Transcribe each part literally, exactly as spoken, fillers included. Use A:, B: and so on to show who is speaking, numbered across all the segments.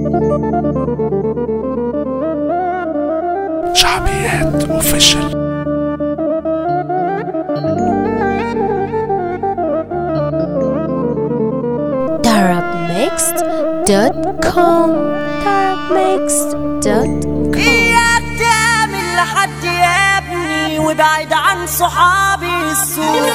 A: شعبيات اوفيشال.
B: Darab Mixed دوت كوم Darab Mixed دوت كوم.
C: إياك تعمل لحد يا ابني وابعد عن صحابي السوء.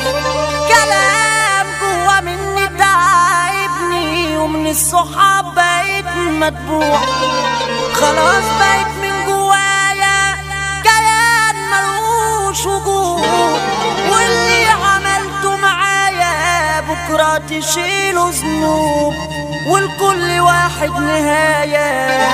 C: كلام جوا مني تعبني ومن الصحاب بقيت متبوع. خلاص بقيت من جوايا كيان ملوش وجود، واللي عملته معايا بكرة تشيله ذنوب، والكل واحد نهاية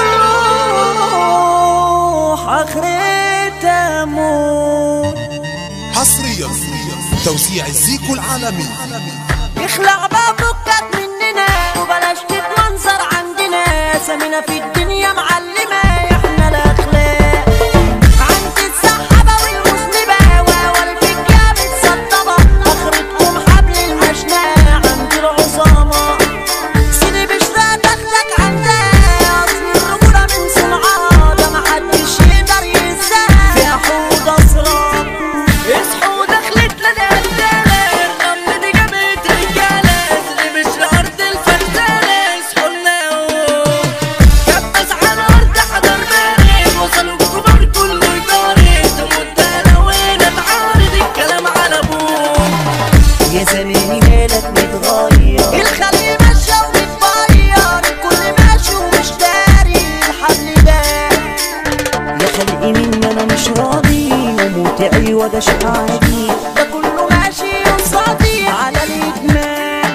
C: والروح آخرتها موت.
D: حصريا توزيع الزيكو العالمي.
C: اخلع بابكك مننا وبلاش تتمنظر عندنا، سمينا في الدنيا معلمة احنا الاخلاق. عند السحابة والمذنبة والفكة متسطبة، اخرتكم حبل المشنقة عند العظامى. سيدي بشرى تاخدك عندها، اصل الرجولة من صنعها ده محدش يقدر ينساها. فيها حوض اسرار اصحوا دخلت لنا الدالة، الرمل دي جابت رجالة. سيدي بشرى ارض الفتالة، اصحوا لنا كبس على ارض حضر بارد، وصلوا الكبار كله يطارد. تموت لوين اتعارض الكلام على ابوك يا زماني مالك متغير. الخلي ماشية ومتغير، الكل ماشي ومش داري الحل ده. يا خلقي مني انا مش راضي، وموتعي وده شيء عادي، ده كله ماشي قصادي على الادمان.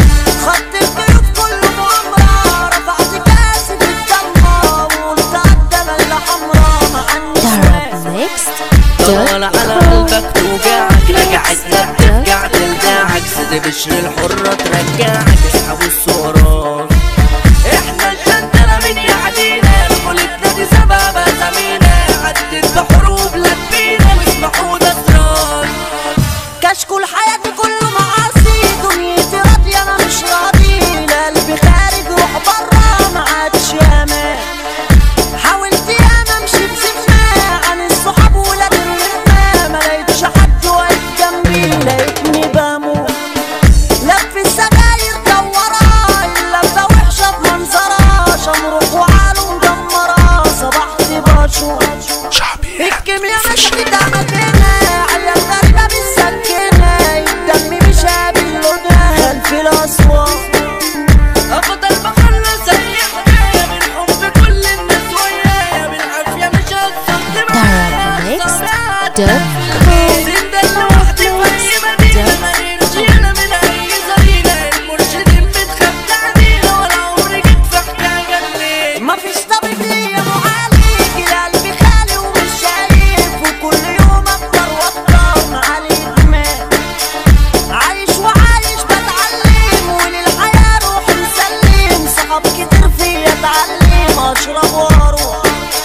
C: خط الضيوف كله مؤامرة، رفعت كاسة الضلمة وقلت عالدمى اللي حمرا مع النسوان.
B: Darab Mixed
E: طال على قلبك توجعك، رجعت لك ترجع تلدعك. سيدي بشر الحرة ترجعك، اسحبوا الصورات. احنا الجندلة من يعدينا، رجولتنا دي سبب اسامينا. عدت بحروب لفينا واسمحوا ده اسرار.
C: كشكول حياتي كله معاصي، دنيتي راضية انا مش راضي. قلبي خارج روح برا ما عادش امان. حاولت ياما امشي بسمة عن الصحاب ولاد الرمة، ما لقيتش حد واقف جنبي لقيتني بموت. لف السجاير دورة اللفة وحشة بمنظرة، شمروخ وعاله مدمرة صبحت بشوف.
A: شعبيات
C: الكيميا مشيت عملتنا عيال غريبة بالسكينة، الدم مش باللودة خلف الأسوار. أفضل بخلص أي حكاية من حب كل الناس ويايا، بالعافية مش هتصد
B: Darab
C: معايا
B: Mixed
C: صبرات.
B: دوت كوم.
C: زندان لوحدي في أي مدينة، ماليش جيلة من أي زرينة. المرشدين بتخاف تعدينا، ولا عمري جيت في حكاية ليه. مفيش طبيب ليا معالج، القلب خالي ومش شايف، وكل يوم أكتر وأكتر مع الإدمان. عايش وعايش بتعلم، وللحياة روح مسلم. صحاب كتير فيا اتعلم، أشرب وأروح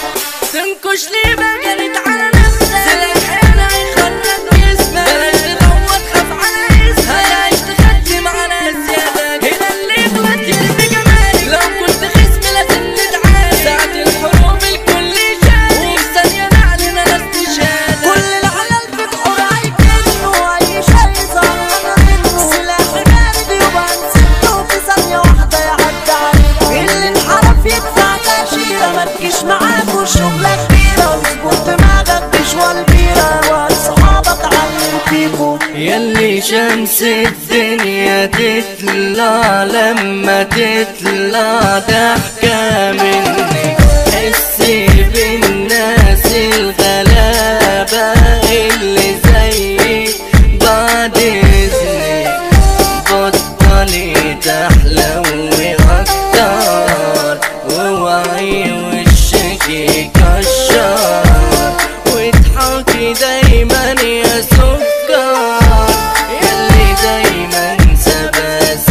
C: تنكش ليه بجريت على نفسك. سلاح هنا هيخرج جسمك، بلاش تدور خاف على اسمك. بلاش تخدم على زيادك، هنا اللي تودي بجمالك. لو كنت خصم لازم نتعارك، ساعة الحروب الكل شارك، وفي ثانية نعلن ناس تشارك. كل العلل في بحور هيكنه، أي شي يظهر منه. سلاح بارد يبقى نسيته، في ثانية واحدة يعدي عليك. اللي انحرف يدفع تأشيرة، متجيش معاك والشغلة كبيرة، واظبط دماغك بشوال بيرة. وهات صحابك علم فيكو،
E: ياللي شمس الدنيا تطلع لما تطلع ضحكة منك. حسي بالناس الغلابة اللي زيك، بعد إذنك بطلي تحلوي أكتر، ووعي وشك يكشر، واضحكي دايما يا سكر، ياللي دايما سبا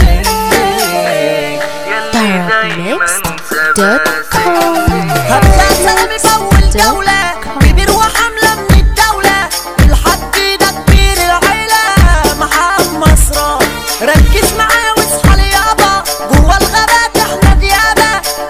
E: سنك.
B: Darab Mixed دوت كوم.
C: هبدأ سلامي بأول جولة، كبير وحملة من الدولة. الحاج ده كبير العيلة محمد مصران. ركز معايا واصحى ليابا، جوا الغابات احنا ديابة.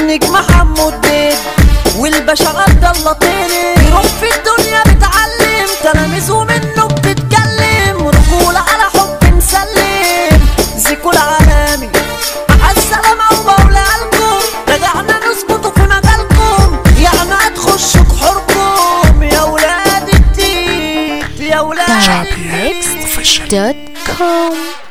C: النجم حمود بيد والباشا عبد الله طيني. يروح في الدنيا بتعلم تلاميذه منه بتتكلم، رجولة على حب نسلم زيكو العالمي عالسلامة ومولالكم. رجعنا نظبطوا في مجالكم يعني هتخشوا بحوركم يا ولاد التيت يا ولاد
B: darabmixed دوت كوم.